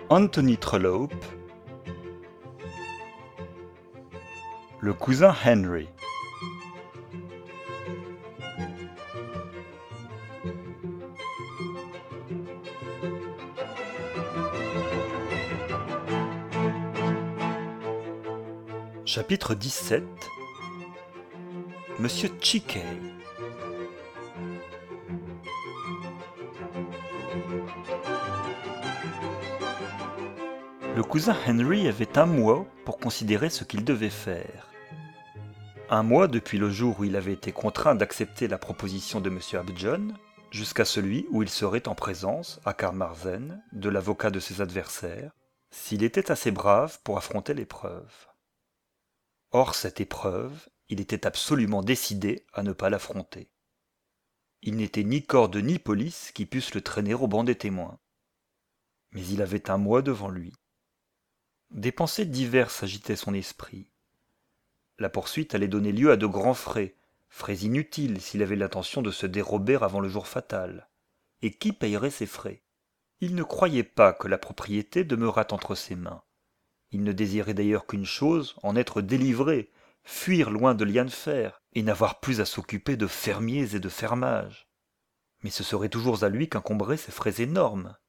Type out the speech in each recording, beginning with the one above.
Anthony Trollope, le cousin Henry. Chapitre 17. Monsieur Chickey. Le cousin Henry avait un mois pour considérer ce qu'il devait faire. Un mois depuis le jour où il avait été contraint d'accepter la proposition de Monsieur Upjohn, jusqu'à celui où il serait en présence, à Carmarthen, de l'avocat de ses adversaires, s'il était assez brave pour affronter l'épreuve. Or, cette épreuve, il était absolument décidé à ne pas l'affronter. Il n'était ni corde ni police qui pussent le traîner au banc des témoins. Mais il avait un mois devant lui. Des pensées diverses agitaient son esprit. La poursuite allait donner lieu à de grands frais inutiles s'il avait l'intention de se dérober avant le jour fatal. Et qui payerait ces frais? Il ne croyait pas que la propriété demeurât entre ses mains. Il ne désirait d'ailleurs qu'une chose, en être délivré, fuir loin de Lianfer, et n'avoir plus à s'occuper de fermiers et de fermage. Mais ce serait toujours à lui qu'incomberaient ces frais énormes.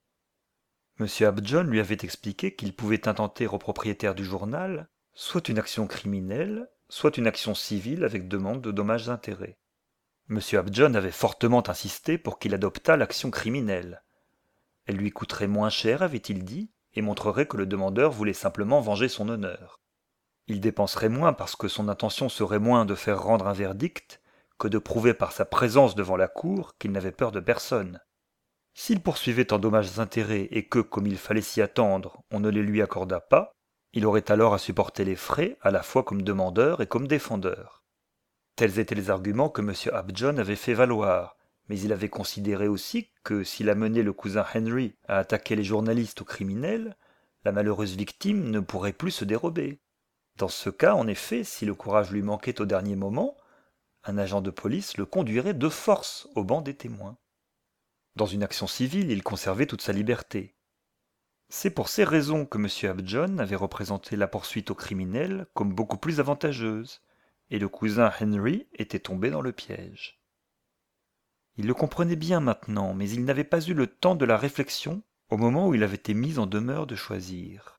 M. Upjohn lui avait expliqué qu'il pouvait intenter au propriétaire du journal soit une action criminelle, soit une action civile avec demande de dommages-intérêts. M. Upjohn avait fortement insisté pour qu'il adoptât l'action criminelle. Elle lui coûterait moins cher, avait-il dit, et montrerait que le demandeur voulait simplement venger son honneur. Il dépenserait moins parce que son intention serait moins de faire rendre un verdict que de prouver par sa présence devant la cour qu'il n'avait peur de personne. S'il poursuivait en dommages-intérêts et que, comme il fallait s'y attendre, on ne les lui accordât pas, il aurait alors à supporter les frais à la fois comme demandeur et comme défendeur. Tels étaient les arguments que M. Upjohn avait fait valoir, mais il avait considéré aussi que s'il amenait le cousin Henry à attaquer les journalistes ou criminels, la malheureuse victime ne pourrait plus se dérober. Dans ce cas, en effet, si le courage lui manquait au dernier moment, un agent de police le conduirait de force au banc des témoins. Dans une action civile, il conservait toute sa liberté. C'est pour ces raisons que M. Upjohn avait représenté la poursuite au criminel comme beaucoup plus avantageuse, et le cousin Henry était tombé dans le piège. Il le comprenait bien maintenant, mais il n'avait pas eu le temps de la réflexion au moment où il avait été mis en demeure de choisir.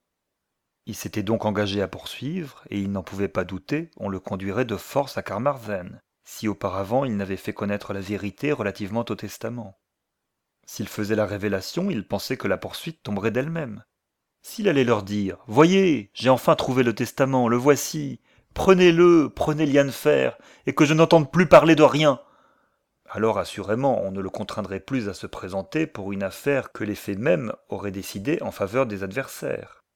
Il s'était donc engagé à poursuivre, et il n'en pouvait pas douter, on le conduirait de force à Carmarthen, si auparavant il n'avait fait connaître la vérité relativement au testament. S'il faisait la révélation, il pensait que la poursuite tomberait d'elle-même. S'il allait leur dire « Voyez, j'ai enfin trouvé le testament, le voici, prenez-le, prenez Lianfer, et que je n'entende plus parler de rien !» alors assurément on ne le contraindrait plus à se présenter pour une affaire que les faits mêmes auraient décidé en faveur des adversaires.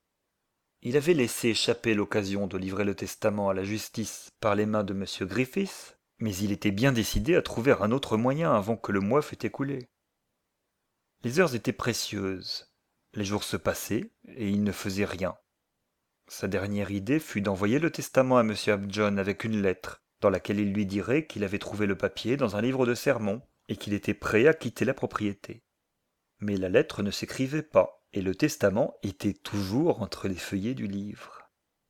Il avait laissé échapper l'occasion de livrer le testament à la justice par les mains de M. Griffiths, mais il était bien décidé à trouver un autre moyen avant que le mois fût écoulé. Les heures étaient précieuses, les jours se passaient, et il ne faisait rien. Sa dernière idée fut d'envoyer le testament à M. Upjohn avec une lettre, dans laquelle il lui dirait qu'il avait trouvé le papier dans un livre de sermons, et qu'il était prêt à quitter la propriété. Mais la lettre ne s'écrivait pas, et le testament était toujours entre les feuillets du livre.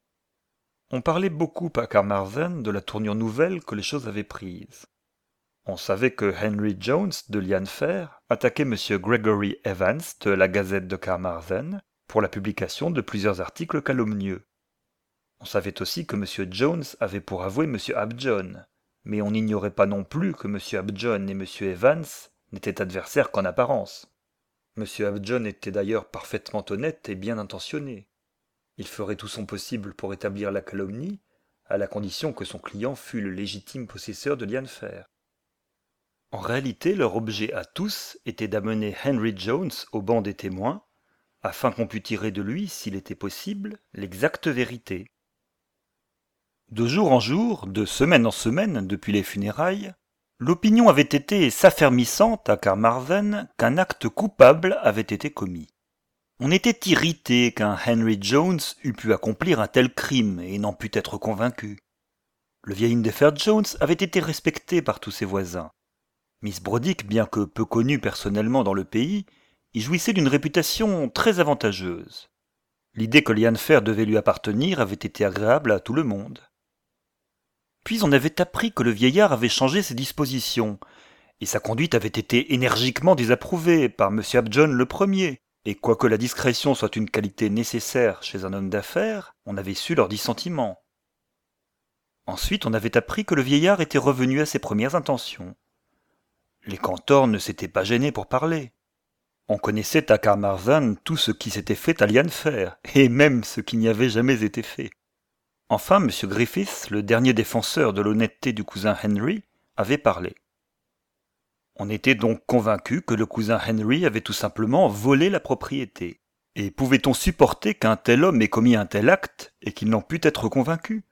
On parlait beaucoup à Carmarthen de la tournure nouvelle que les choses avaient prise. On savait que Henry Jones de Lianfer attaquait M. Gregory Evans de la Gazette de Carmarthen pour la publication de plusieurs articles calomnieux. On savait aussi que M. Jones avait pour avoué M. Upjohn, mais on n'ignorait pas non plus que M. Upjohn et M. Evans n'étaient adversaires qu'en apparence. M. Upjohn était d'ailleurs parfaitement honnête et bien intentionné. Il ferait tout son possible pour établir la calomnie, à la condition que son client fût le légitime possesseur de Lianfer. En réalité, leur objet à tous était d'amener Henry Jones au banc des témoins, afin qu'on pût tirer de lui, s'il était possible, l'exacte vérité. De jour en jour, de semaine en semaine, depuis les funérailles, l'opinion avait été s'affermissante à Carmarthen qu'un acte coupable avait été commis. On était irrité qu'un Henry Jones eût pu accomplir un tel crime et n'en pût être convaincu. Le vieil Indefer Jones avait été respecté par tous ses voisins. Miss Brodick, bien que peu connue personnellement dans le pays, il jouissait d'une réputation très avantageuse. L'idée que Liane Fer devait lui appartenir avait été agréable à tout le monde. Puis on avait appris que le vieillard avait changé ses dispositions, et sa conduite avait été énergiquement désapprouvée par M. Upjohn le premier, et quoique la discrétion soit une qualité nécessaire chez un homme d'affaires, on avait su leur dissentiment. Ensuite on avait appris que le vieillard était revenu à ses premières intentions. Les cantors ne s'étaient pas gênés pour parler. On connaissait à Carmarthen tout ce qui s'était fait à Liane Fer, et même ce qui n'y avait jamais été fait. Enfin, M. Griffith, le dernier défenseur de l'honnêteté du cousin Henry, avait parlé. On était donc convaincu que le cousin Henry avait tout simplement volé la propriété. Et pouvait-on supporter qu'un tel homme ait commis un tel acte et qu'il n'en pût être convaincu?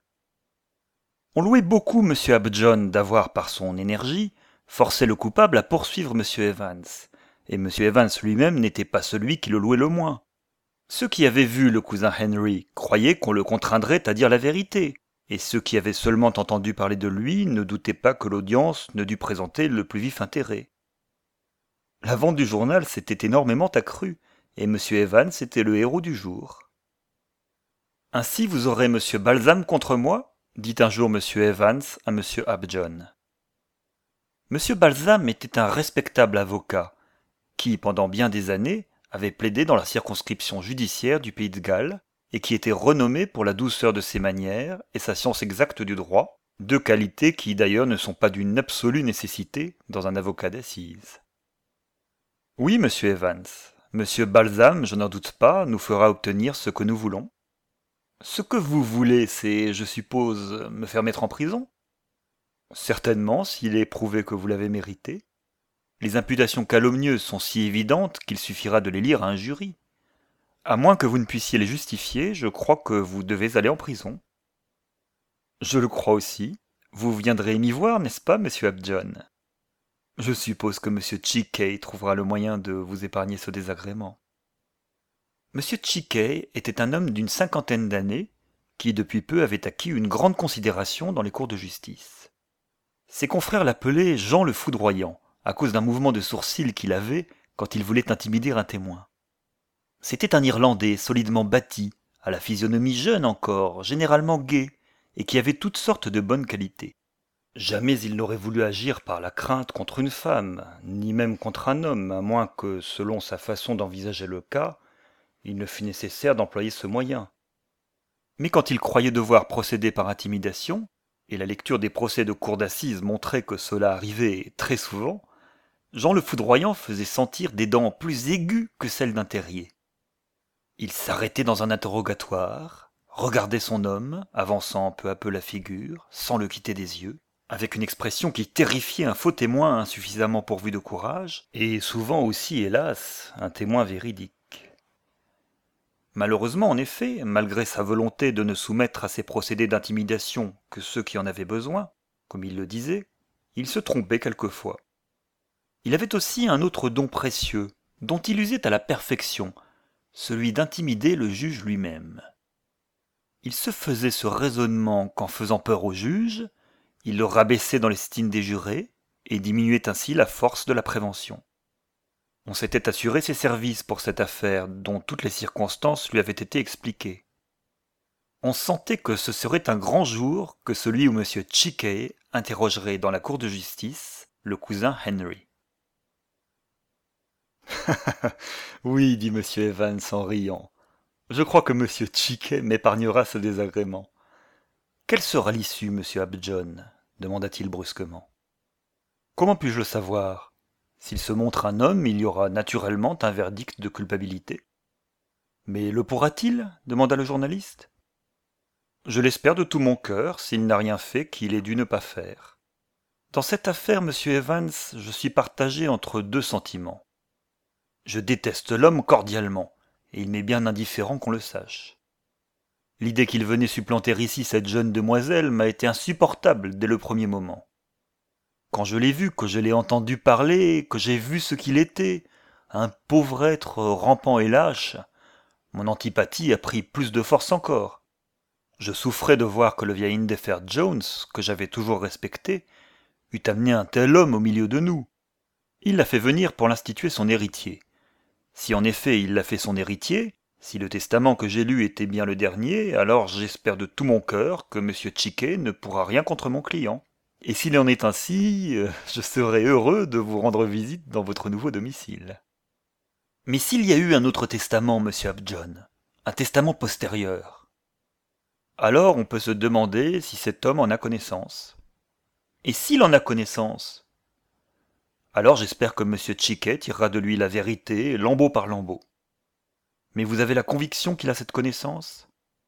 On louait beaucoup M. Upjohn d'avoir, par son énergie, forcé le coupable à poursuivre M. Evans, et M. Evans lui-même n'était pas celui qui le louait le moins. Ceux qui avaient vu le cousin Henry croyaient qu'on le contraindrait à dire la vérité, et ceux qui avaient seulement entendu parler de lui ne doutaient pas que l'audience ne dût présenter le plus vif intérêt. La vente du journal s'était énormément accrue, et M. Evans était le héros du jour. « Ainsi vous aurez M. Balsam contre moi ?» dit un jour M. Evans à M. Upjohn. M. Balsam était un respectable avocat, qui, pendant bien des années, avait plaidé dans la circonscription judiciaire du Pays de Galles, et qui était renommé pour la douceur de ses manières et sa science exacte du droit, deux qualités qui d'ailleurs ne sont pas d'une absolue nécessité dans un avocat d'assises. Oui, monsieur Evans, monsieur Balsam, je n'en doute pas, nous fera obtenir ce que nous voulons. Ce que vous voulez, c'est, je suppose, me faire mettre en prison? Certainement, s'il est prouvé que vous l'avez mérité. Les imputations calomnieuses sont si évidentes qu'il suffira de les lire à un jury. À moins que vous ne puissiez les justifier, je crois que vous devez aller en prison. Je le crois aussi. Vous viendrez m'y voir, n'est-ce pas, monsieur Upjohn? Je suppose que monsieur Chicay trouvera le moyen de vous épargner ce désagrément. Monsieur Chicay était un homme d'une cinquantaine d'années qui depuis peu avait acquis une grande considération dans les cours de justice. Ses confrères l'appelaient Jean le Foudroyant, à cause d'un mouvement de sourcil qu'il avait quand il voulait intimider un témoin. C'était un Irlandais solidement bâti, à la physionomie jeune encore, généralement gai, et qui avait toutes sortes de bonnes qualités. Jamais il n'aurait voulu agir par la crainte contre une femme, ni même contre un homme, à moins que, selon sa façon d'envisager le cas, il ne fût nécessaire d'employer ce moyen. Mais quand il croyait devoir procéder par intimidation, et la lecture des procès de cour d'assises montrait que cela arrivait très souvent, Jean le Foudroyant faisait sentir des dents plus aiguës que celles d'un terrier. Il s'arrêtait dans un interrogatoire, regardait son homme, avançant peu à peu la figure, sans le quitter des yeux, avec une expression qui terrifiait un faux témoin insuffisamment pourvu de courage, et souvent aussi, hélas, un témoin véridique. Malheureusement, en effet, malgré sa volonté de ne soumettre à ces procédés d'intimidation que ceux qui en avaient besoin, comme il le disait, il se trompait quelquefois. Il avait aussi un autre don précieux, dont il usait à la perfection, celui d'intimider le juge lui-même. Il se faisait ce raisonnement qu'en faisant peur au juge, il le rabaissait dans l'estime des jurés et diminuait ainsi la force de la prévention. On s'était assuré ses services pour cette affaire dont toutes les circonstances lui avaient été expliquées. On sentait que ce serait un grand jour que celui où M. Chicay interrogerait dans la cour de justice le cousin Henry. Oui, dit M. Evans en riant. Je crois que M. Chicay m'épargnera ce désagrément. Quelle sera l'issue, M. Upjohn? Demanda-t-il brusquement. Comment puis-je le savoir? S'il se montre un homme, il y aura naturellement un verdict de culpabilité. Mais le pourra-t-il? Demanda le journaliste. Je l'espère de tout mon cœur, s'il n'a rien fait qu'il ait dû ne pas faire. Dans cette affaire, M. Evans, je suis partagé entre deux sentiments. Je déteste l'homme cordialement, et il m'est bien indifférent qu'on le sache. L'idée qu'il venait supplanter ici cette jeune demoiselle m'a été insupportable dès le premier moment. Quand je l'ai vu, que je l'ai entendu parler, que j'ai vu ce qu'il était, un pauvre être rampant et lâche, mon antipathie a pris plus de force encore. Je souffrais de voir que le vieil Indefer Jones, que j'avais toujours respecté, eût amené un tel homme au milieu de nous. Il l'a fait venir pour l'instituer son héritier. Si en effet il l'a fait son héritier, si le testament que j'ai lu était bien le dernier, alors j'espère de tout mon cœur que M. Chiquet ne pourra rien contre mon client. Et s'il en est ainsi, je serai heureux de vous rendre visite dans votre nouveau domicile. Mais s'il y a eu un autre testament, monsieur Upjohn, un testament postérieur, alors on peut se demander si cet homme en a connaissance. Et s'il en a connaissance, alors j'espère que monsieur Chiquet tirera de lui la vérité, lambeau par lambeau. Mais vous avez la conviction qu'il a cette connaissance ?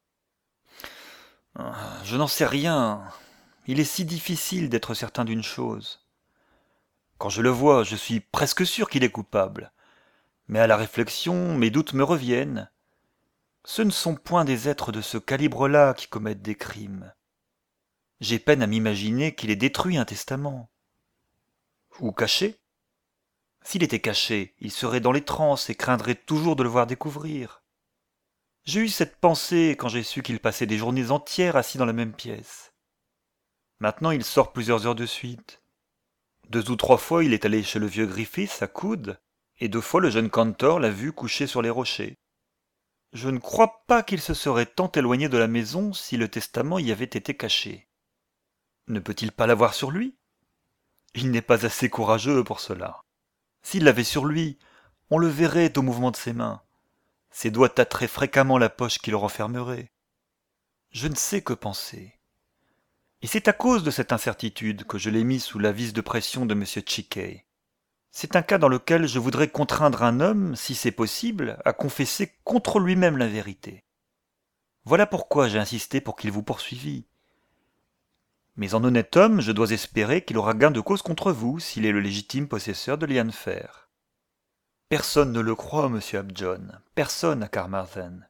Je n'en sais rien. Il est si difficile d'être certain d'une chose. Quand je le vois, je suis presque sûr qu'il est coupable. Mais à la réflexion, mes doutes me reviennent. Ce ne sont point des êtres de ce calibre-là qui commettent des crimes. J'ai peine à m'imaginer qu'il ait détruit un testament. Ou caché. S'il était caché, il serait dans les transes et craindrait toujours de le voir découvrir. J'ai eu cette pensée quand j'ai su qu'il passait des journées entières assis dans la même pièce. Maintenant il sort plusieurs heures de suite. 2 ou 3 fois il est allé chez le vieux Griffith à coude, et 2 fois le jeune Cantor l'a vu couché sur les rochers. Je ne crois pas qu'il se serait tant éloigné de la maison si le testament y avait été caché. Ne peut-il pas l'avoir sur lui ? Il n'est pas assez courageux pour cela. S'il l'avait sur lui, on le verrait au mouvement de ses mains. Ses doigts tâteraient fréquemment la poche qui le renfermerait. Je ne sais que penser. Et c'est à cause de cette incertitude que je l'ai mis sous la vis de pression de M. Chiquet. C'est un cas dans lequel je voudrais contraindre un homme, si c'est possible, à confesser contre lui-même la vérité. Voilà pourquoi j'ai insisté pour qu'il vous poursuivît. Mais en honnête homme, je dois espérer qu'il aura gain de cause contre vous, s'il est le légitime possesseur de Lianfer. Personne ne le croit, monsieur Upjohn, personne à Carmarthen.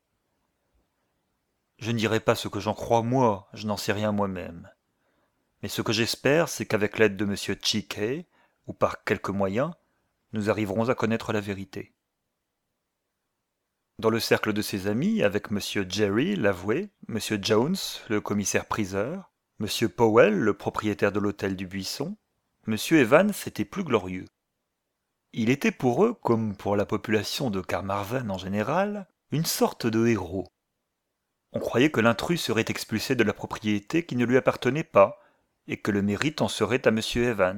Je ne dirai pas ce que j'en crois moi, je n'en sais rien moi-même. Mais ce que j'espère, c'est qu'avec l'aide de monsieur Chiquet, ou par quelque moyen, nous arriverons à connaître la vérité. Dans le cercle de ses amis, avec monsieur Jerry, l'avoué, monsieur Jones, le commissaire-priseur, monsieur Powell, le propriétaire de l'hôtel du Buisson, monsieur Evans était plus glorieux. Il était pour eux, comme pour la population de Carmarthen en général, une sorte de héros. On croyait que l'intrus serait expulsé de la propriété qui ne lui appartenait pas, et que le mérite en serait à monsieur Evans.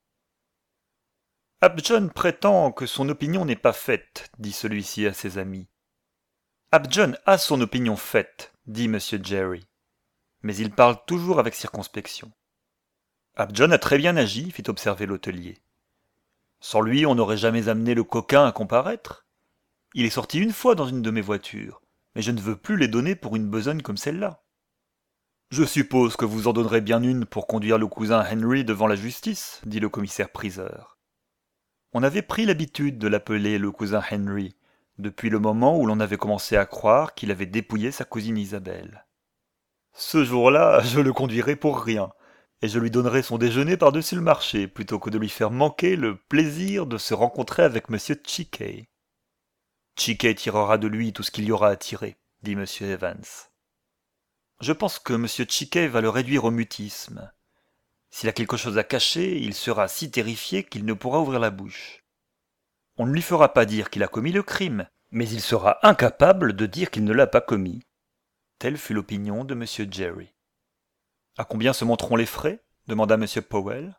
Upjohn prétend que son opinion n'est pas faite, dit celui-ci à ses amis. Upjohn a son opinion faite, dit monsieur Jerry. Mais il parle toujours avec circonspection. Upjohn a très bien agi, fit observer l'hôtelier. Sans lui, on n'aurait jamais amené le coquin à comparaître. Il est sorti une fois dans une de mes voitures, mais je ne veux plus les donner pour une besogne comme celle-là. Je suppose que vous en donnerez bien une pour conduire le cousin Henry devant la justice, dit le commissaire-priseur. On avait pris l'habitude de l'appeler le cousin Henry, depuis le moment où l'on avait commencé à croire qu'il avait dépouillé sa cousine Isabelle. Ce jour-là, je le conduirai pour rien, et je lui donnerai son déjeuner par-dessus le marché, plutôt que de lui faire manquer le plaisir de se rencontrer avec M. Chiquet. Chiquet tirera de lui tout ce qu'il y aura à tirer, dit M. Evans. Je pense que M. Chiquet va le réduire au mutisme. S'il a quelque chose à cacher, il sera si terrifié qu'il ne pourra ouvrir la bouche. On ne lui fera pas dire qu'il a commis le crime, mais il sera incapable de dire qu'il ne l'a pas commis. Telle fut l'opinion de M. Jerry. À combien se monteront les frais ? Demanda M. Powell.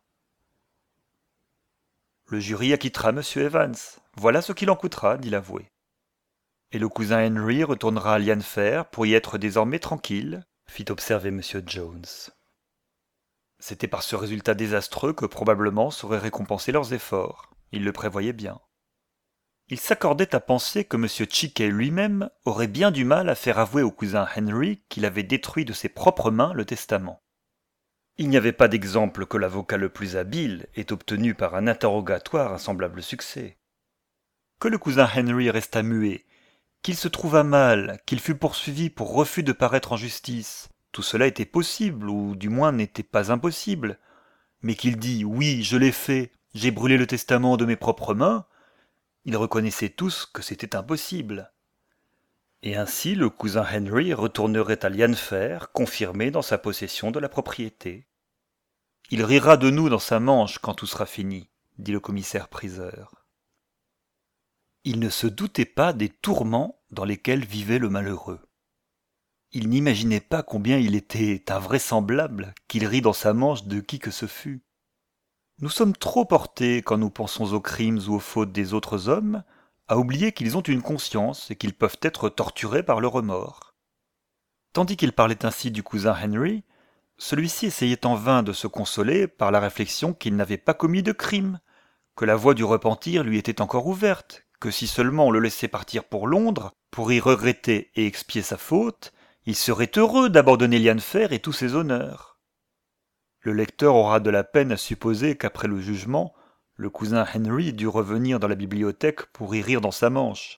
Le jury acquittera M. Evans. Voilà ce qu'il en coûtera, dit l'avoué. Et le cousin Henry retournera à Lianfer pour y être désormais tranquille, fit observer M. Jones. C'était par ce résultat désastreux que probablement seraient récompensés leurs efforts. Il le prévoyait bien. Il s'accordait à penser que M. Chiquet lui-même aurait bien du mal à faire avouer au cousin Henry qu'il avait détruit de ses propres mains le testament. Il n'y avait pas d'exemple que l'avocat le plus habile ait obtenu par un interrogatoire un semblable succès. Que le cousin Henry restât muet, qu'il se trouvât mal, qu'il fût poursuivi pour refus de paraître en justice, tout cela était possible, ou du moins n'était pas impossible. Mais qu'il dit « Oui, je l'ai fait, j'ai brûlé le testament de mes propres mains », ils reconnaissaient tous que c'était impossible. Et ainsi le cousin Henry retournerait à Lianfer, confirmé dans sa possession de la propriété. Il rira de nous dans sa manche quand tout sera fini, dit le commissaire-priseur. Il ne se doutait pas des tourments dans lesquels vivait le malheureux. Il n'imaginait pas combien il était invraisemblable qu'il rit dans sa manche de qui que ce fût. Nous sommes trop portés, quand nous pensons aux crimes ou aux fautes des autres hommes, à oublier qu'ils ont une conscience et qu'ils peuvent être torturés par le remords. Tandis qu'il parlait ainsi du cousin Henry, celui-ci essayait en vain de se consoler par la réflexion qu'il n'avait pas commis de crime, que la voie du repentir lui était encore ouverte, que si seulement on le laissait partir pour Londres, pour y regretter et expier sa faute, il serait heureux d'abandonner Lianefer et tous ses honneurs. Le lecteur aura de la peine à supposer qu'après le jugement, le cousin Henry dut revenir dans la bibliothèque pour y rire dans sa manche.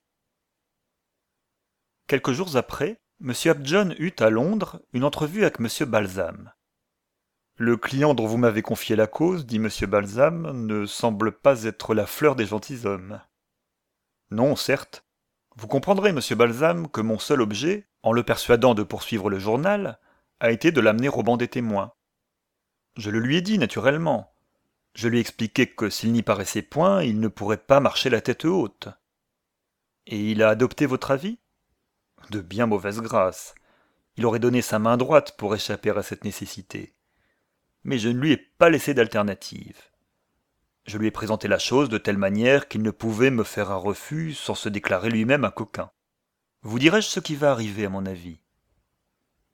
Quelques jours après, M. Upjohn eut à Londres une entrevue avec M. Balsam. Le client dont vous m'avez confié la cause, dit M. Balsam, ne semble pas être la fleur des gentilshommes. Non, certes. Vous comprendrez, M. Balsam, que mon seul objet, en le persuadant de poursuivre le journal, a été de l'amener au banc des témoins. Je le lui ai dit, naturellement. Je lui ai expliqué que s'il n'y paraissait point, il ne pourrait pas marcher la tête haute. Et il a adopté votre avis ? De bien mauvaise grâce. Il aurait donné sa main droite pour échapper à cette nécessité. Mais je ne lui ai pas laissé d'alternative. Je lui ai présenté la chose de telle manière qu'il ne pouvait me faire un refus sans se déclarer lui-même un coquin. Vous dirai-je ce qui va arriver, à mon avis ? Qu'arrivera-t-il ?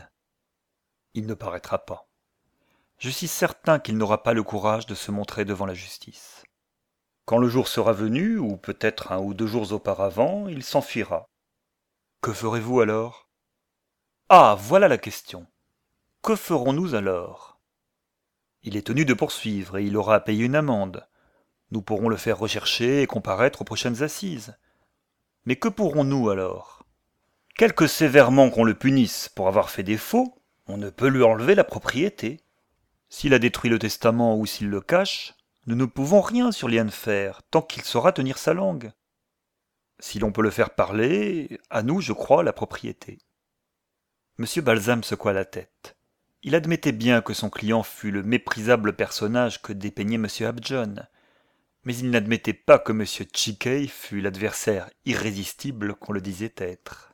Il ne paraîtra pas. Je suis certain qu'il n'aura pas le courage de se montrer devant la justice. Quand le jour sera venu, ou peut-être 1 ou 2 jours auparavant, il s'enfuira. Que ferez-vous alors ? Ah, voilà la question. Que ferons-nous alors ? Il est tenu de poursuivre et il aura à payer une amende. Nous pourrons le faire rechercher et comparaître aux prochaines assises. Mais que pourrons-nous alors ? Quelque sévèrement qu'on le punisse pour avoir fait des faux, on ne peut lui enlever la propriété. S'il a détruit le testament ou s'il le cache, nous ne pouvons rien sur Lianefer tant qu'il saura tenir sa langue. Si l'on peut le faire parler, à nous, je crois, la propriété. M. Balsam secoua la tête. Il admettait bien que son client fût le méprisable personnage que dépeignait M. Upjohn, mais il n'admettait pas que M. Chicay fût l'adversaire irrésistible qu'on le disait être.